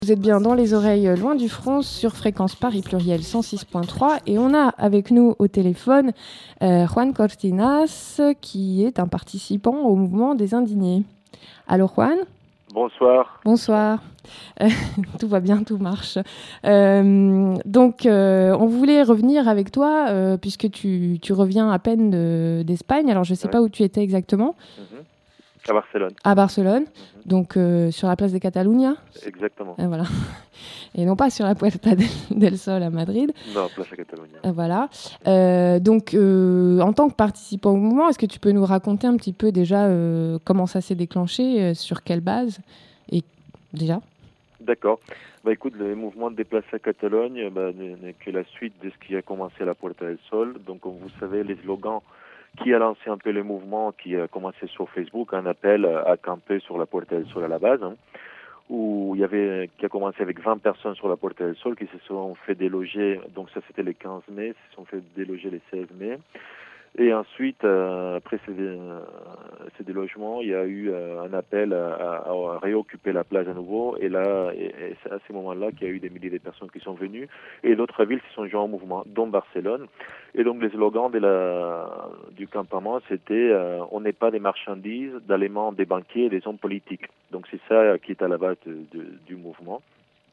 Vous êtes bien dans les oreilles loin du front sur Fréquence Paris Pluriel 106.3 et on a avec nous au téléphone Juan Cortinas qui est un participant au mouvement des Indignés. Allô Juan ? Bonsoir. Bonsoir. Tout va bien, tout marche. Donc, on voulait revenir avec toi puisque tu reviens à peine d'Espagne. Alors, je ne sais pas où tu étais exactement. À Barcelone. À Barcelone, donc sur la place de Catalunya. Exactement. Voilà. Et non pas sur la Puerta del Sol à Madrid. Non, place à Catalunya. Voilà. Donc, en tant que participant au mouvement, est-ce que tu peux nous raconter un petit peu déjà comment ça s'est déclenché, sur quelle base et déjà. D'accord. Écoute, le mouvement Déplacer à Catalogne n'est que la suite de ce qui a commencé à la Puerta del Sol. Donc, comme vous savez, les slogans qui a lancé un peu le mouvement, qui a commencé sur Facebook, un appel à camper sur la Puerta del Sol à la base, qui a commencé avec 20 personnes sur la Puerta del Sol qui se sont fait déloger, donc ça c'était le 15 mai, se sont fait déloger le 16 mai. Et ensuite, après ces délogements, il y a eu un appel à réoccuper la plage à nouveau. Et là, et c'est à ce moment-là qu'il y a eu des milliers de personnes qui sont venues. Et d'autres villes se sont jointes au mouvement, dont Barcelone. Et donc, les slogans du campement, c'était on n'est pas des marchandises, d'aliments, des banquiers et des hommes politiques. Donc, c'est ça qui est à la base du mouvement.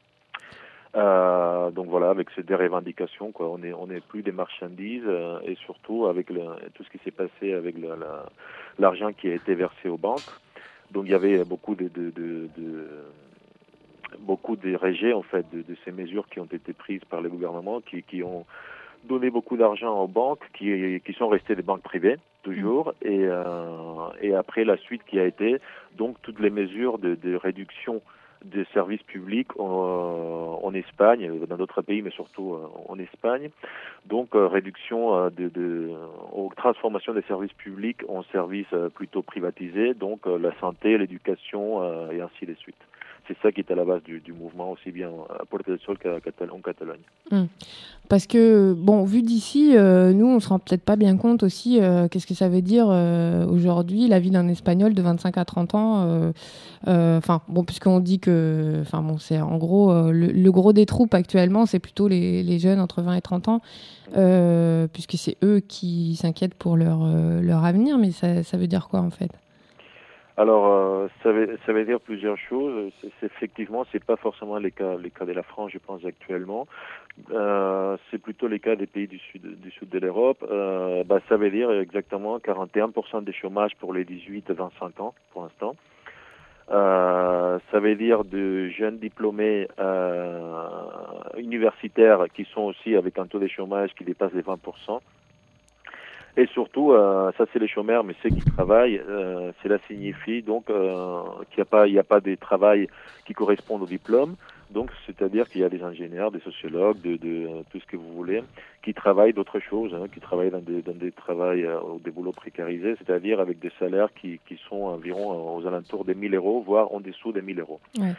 Donc voilà, avec ces deux revendications, quoi, on n'est plus des marchandises et surtout avec tout ce qui s'est passé avec l'argent qui a été versé aux banques. Donc il y avait beaucoup de rejets en fait de ces mesures qui ont été prises par le gouvernement, qui ont donné beaucoup d'argent aux banques, qui sont restées des banques privées toujours, et après la suite qui a été donc toutes les mesures de réduction des services publics en Espagne, dans d'autres pays, mais surtout en Espagne. Donc, réduction transformation des services publics en services plutôt privatisés, donc la santé, l'éducation et ainsi de suite. C'est ça qui est à la base du mouvement, aussi bien à Puerta del Sol qu'en Catalogne. Parce que, bon, vu d'ici, nous, on se rend peut-être pas bien compte aussi qu'est-ce que ça veut dire aujourd'hui, la vie d'un Espagnol de 25 à 30 ans. Puisqu'on dit que... c'est en gros, le gros des troupes actuellement, c'est plutôt les jeunes entre 20 et 30 ans, puisque c'est eux qui s'inquiètent pour leur avenir. Mais ça veut dire quoi, en fait ? Alors, ça veut dire plusieurs choses. Effectivement, c'est pas forcément les cas de la France, je pense, actuellement. C'est plutôt les cas des pays du sud de l'Europe. Ça veut dire exactement 41% de chômage pour les 18-25 ans, pour l'instant. Ça veut dire de jeunes diplômés universitaires qui sont aussi avec un taux de chômage qui dépasse les 20%. Et surtout, ça c'est les chômeurs, mais ceux qui travaillent, cela signifie donc qu'il n'y a pas de travail qui correspond au diplôme. Donc, c'est-à-dire qu'il y a des ingénieurs, des sociologues, de tout ce que vous voulez, qui travaillent d'autres choses, qui travaillent dans des travails ou des boulots précarisés, c'est-à-dire avec des salaires qui sont environ aux alentours des 1 000 euros, voire en dessous des 1 000 euros. Ouais.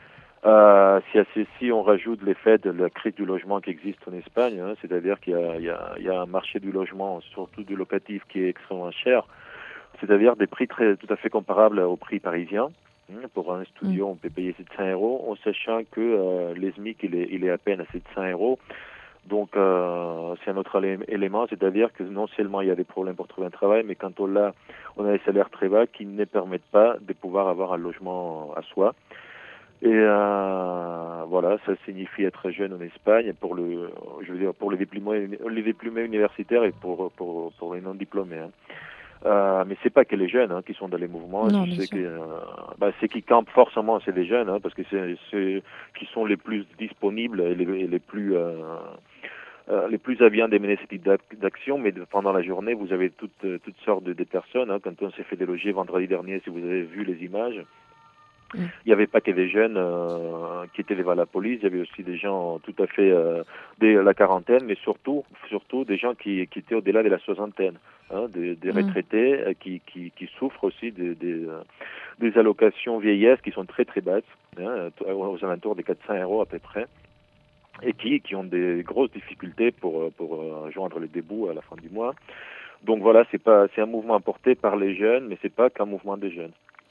Si à ceci on rajoute l'effet de la crise du logement qui existe en Espagne, c'est-à-dire qu'il y a un marché du logement, surtout du locatif, qui est extrêmement cher, c'est-à-dire des prix tout à fait comparables aux prix parisiens. Pour un studio, on peut payer 700 euros, en sachant que les SMIC, il est à peine à 700 euros. Donc, c'est un autre élément, c'est-à-dire que non seulement il y a des problèmes pour trouver un travail, mais quand on a des salaires très bas qui ne permettent pas de pouvoir avoir un logement à soi. Et voilà, ça signifie être jeune en Espagne pour les diplômés universitaires et pour les non diplômés. Mais c'est pas que les jeunes qui sont dans les mouvements. Non, je sais que ceux qui campent forcément, c'est les jeunes, parce que c'est ceux qui sont les plus disponibles et les plus aviants de mener ce type d'action. Mais pendant la journée, vous avez toutes sortes de personnes. Quand on s'est fait déloger vendredi dernier, si vous avez vu les images. Il n'y avait pas que des jeunes qui étaient devant la police, il y avait aussi des gens tout à fait de la quarantaine, mais surtout des gens qui étaient au-delà de la soixantaine, des retraités qui souffrent aussi des allocations vieillesse qui sont très très basses, aux alentours des 400 euros à peu près, et qui ont des grosses difficultés pour joindre les débouts à la fin du mois. Donc voilà, c'est un mouvement porté par les jeunes, mais c'est pas qu'un mouvement des jeunes.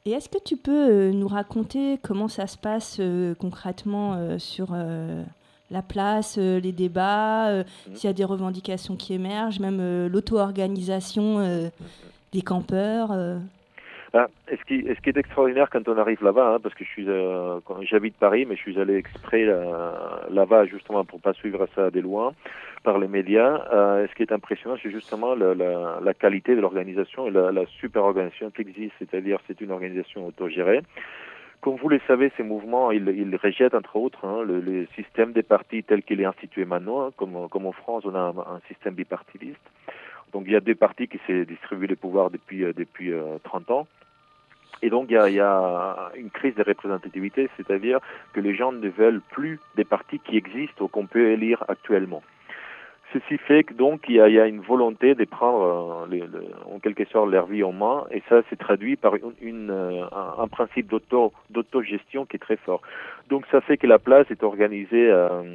Et est-ce que tu peux nous raconter comment ça se passe concrètement sur la place, les débats, s'il y a des revendications qui émergent, même l'auto-organisation des campeurs Et ce qui est extraordinaire quand on arrive là-bas, parce que j'habite Paris, mais je suis allé exprès là-bas justement pour pas suivre ça de loin par les médias. Ce qui est impressionnant, c'est justement la qualité de l'organisation et la super organisation qui existe, c'est-à-dire c'est une organisation autogérée. Comme vous le savez, ces mouvements, ils rejettent entre autres le système des partis tel qu'il est institué maintenant, comme en France, on a un système bipartidiste. Donc il y a deux partis qui s'est distribué les pouvoirs depuis 30 ans. Et donc il y a une crise de représentativité, c'est-à-dire que les gens ne veulent plus des partis qui existent ou qu'on peut élire actuellement. Ceci fait que donc il y a une volonté de prendre en quelque sorte leur vie en main, et ça s'est traduit par un principe d'autogestion qui est très fort. Donc ça fait que la place est organisée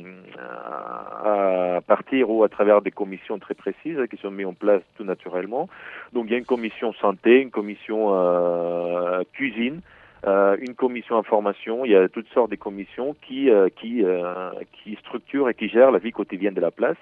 à partir ou à travers des commissions très précises qui sont mises en place tout naturellement. Donc il y a une commission santé, une commission cuisine, une commission information. Il y a toutes sortes de commissions qui structurent et qui gèrent la vie quotidienne de la place.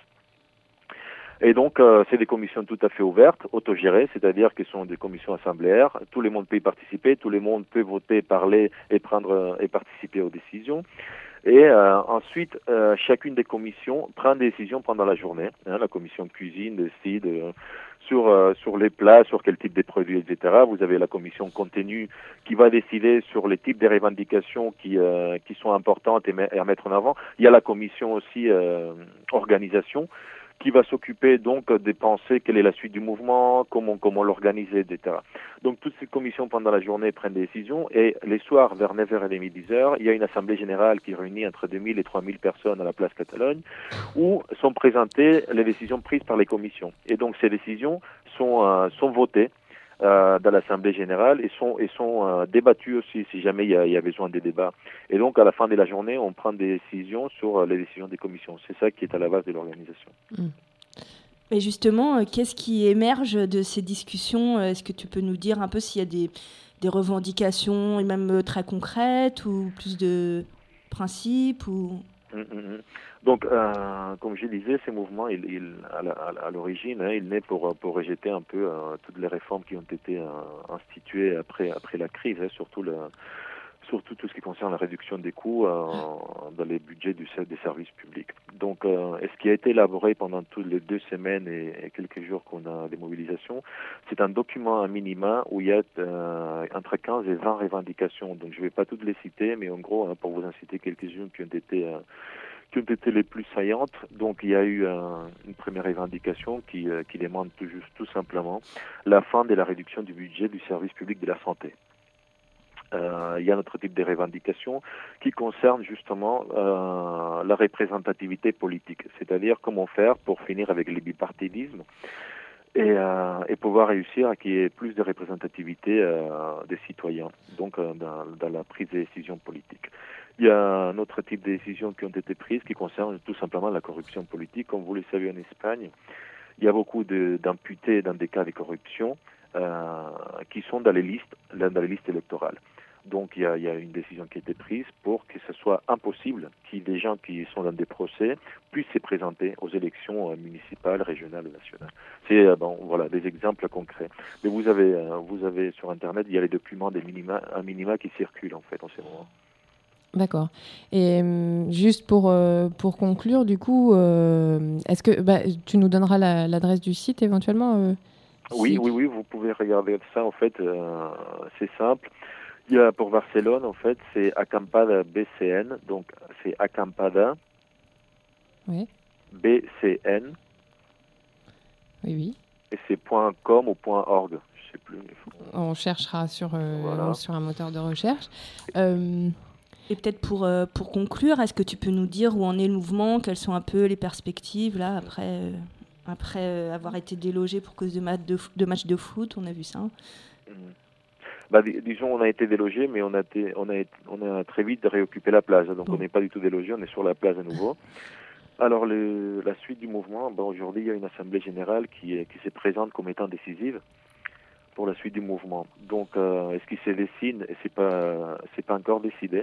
Et donc, c'est des commissions tout à fait ouvertes, autogérées, c'est-à-dire que ce sont des commissions assembléaires. Tout le monde peut y participer, tout le monde peut voter, parler et participer aux décisions. Et ensuite, chacune des commissions prend des décisions pendant la journée. La commission cuisine décide sur les plats, sur quel type de produits, etc. Vous avez la commission contenu qui va décider sur les types de revendications qui sont importantes et à mettre en avant. Il y a la commission aussi organisation, qui va s'occuper donc de penser quelle est la suite du mouvement, comment l'organiser, etc. Donc toutes ces commissions pendant la journée prennent des décisions, et les soirs vers 9h30, 10h, il y a une assemblée générale qui réunit entre 2000 et 3000 personnes à la place Catalogne, où sont présentées les décisions prises par les commissions. Et donc ces décisions sont votées dans l'Assemblée générale et sont débattues aussi si jamais il y a besoin de débats. Et donc à la fin de la journée, on prend des décisions sur les décisions des commissions. C'est ça qui est à la base de l'organisation. Et justement, qu'est-ce qui émerge de ces discussions ? Est-ce que tu peux nous dire un peu s'il y a des revendications, et même très concrètes, ou plus de principes ou... Donc, comme je disais, ces mouvements, à l'origine, il naît pour rejeter un peu toutes les réformes qui ont été instituées après la crise, surtout tout ce qui concerne la réduction des coûts dans les budgets des services publics. Donc, ce qui a été élaboré pendant toutes les 2 semaines et quelques jours qu'on a des mobilisations, c'est un document à minima où il y a entre 15 et 20 revendications. Donc, je ne vais pas toutes les citer, mais en gros, pour vous en citer quelques-unes qui ont été les plus saillantes. Donc il y a eu une première revendication qui demande tout simplement la fin de la réduction du budget du service public de la santé. Il y a un autre type de revendication qui concerne justement la représentativité politique, c'est-à-dire comment faire pour finir avec le bipartidisme et pouvoir réussir à qu'il y ait plus de représentativité des citoyens, donc dans la prise de décisions politiques. Il y a un autre type de décisions qui ont été prises qui concerne tout simplement la corruption politique. Comme vous le savez, en Espagne, il y a beaucoup d'imputés dans des cas de corruption qui sont dans les listes électorales. Donc il y a une décision qui a été prise pour que ce soit impossible que des gens qui sont dans des procès puissent se présenter aux élections municipales, régionales et nationales. C'est voilà des exemples concrets. Mais vous avez sur Internet, il y a les documents un minima qui circulent en fait en ce moment. D'accord. Et juste pour conclure, du coup, est-ce que tu nous donneras l'adresse du site éventuellement Oui, vous pouvez regarder ça. En fait, c'est simple. Il y a pour Barcelone, en fait, c'est Acampada BCN, donc c'est Acampada BCN. Oui. Et c'est .com ou .org, je sais plus. On cherchera sur un moteur de recherche. Et peut-être pour conclure, est-ce que tu peux nous dire où en est le mouvement, quelles sont un peu les perspectives là après avoir été délogé pour cause de matchs de foot, on a vu ça. Disons, on a été délogé, mais on a très vite réoccupé la place. Donc on n'est pas du tout délogé, on est sur la place à nouveau. Alors la suite du mouvement, aujourd'hui il y a une assemblée générale qui se présente comme étant décisive. pour la suite du mouvement. Donc, ce qui se dessine, et c'est pas encore décidé.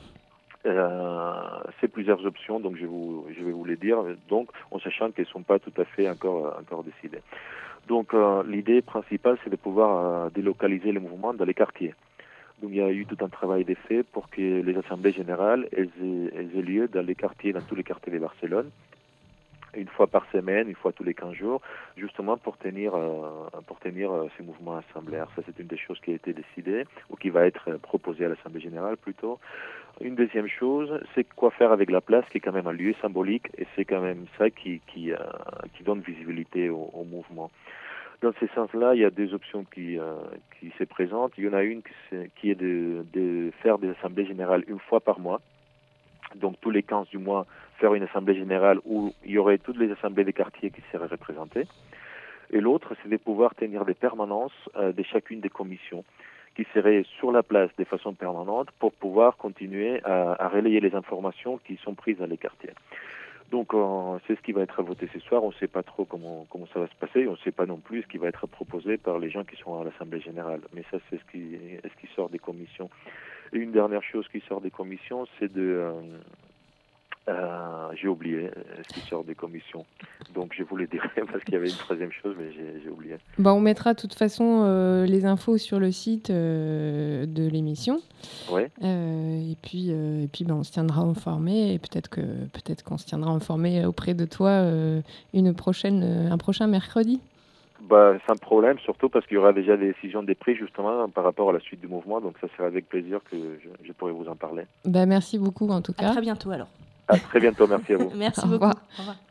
C'est plusieurs options, donc je vais vous les dire, donc en sachant qu'elles ne sont pas tout à fait encore décidées. Donc l'idée principale, c'est de pouvoir délocaliser le mouvement dans les quartiers. Donc il y a eu tout un travail de fait pour que les assemblées générales elles aient lieu dans tous les quartiers de Barcelone, une fois par semaine, une fois tous les 15 jours, justement pour tenir ces mouvements assemblaires. Ça, c'est une des choses qui a été décidée, ou qui va être proposée à l'Assemblée générale plutôt. Une deuxième chose, c'est quoi faire avec la place, qui est quand même un lieu symbolique, et c'est quand même ça qui donne visibilité au mouvement. Dans ce sens-là, il y a deux options qui se présentent. Il y en a une qui est de faire des assemblées générales une fois par mois. Donc tous les 15 du mois, faire une assemblée générale où il y aurait toutes les assemblées des quartiers qui seraient représentées. Et l'autre, c'est de pouvoir tenir des permanences de chacune des commissions qui seraient sur la place de façon permanente pour pouvoir continuer à relayer les informations qui sont prises dans les quartiers. Donc c'est ce qui va être voté ce soir. On ne sait pas trop comment ça va se passer. On ne sait pas non plus ce qui va être proposé par les gens qui sont à l'Assemblée générale. Mais ça, c'est ce qui sort des commissions. Et une dernière chose qui sort des commissions, c'est j'ai oublié ce qui sort des commissions. Donc je vous le dirai parce qu'il y avait une troisième chose, mais j'ai oublié. On mettra de toute façon les infos sur le site de l'émission. Ouais. Et puis on se tiendra informé, et peut-être qu'on se tiendra informé auprès de toi un prochain mercredi. Sans problème, surtout parce qu'il y aura déjà des décisions des prix justement par rapport à la suite du mouvement. Donc ça sera avec plaisir que je pourrai vous en parler. Merci beaucoup en tout cas. À très bientôt alors. À très bientôt, merci à vous. Merci beaucoup. Au revoir.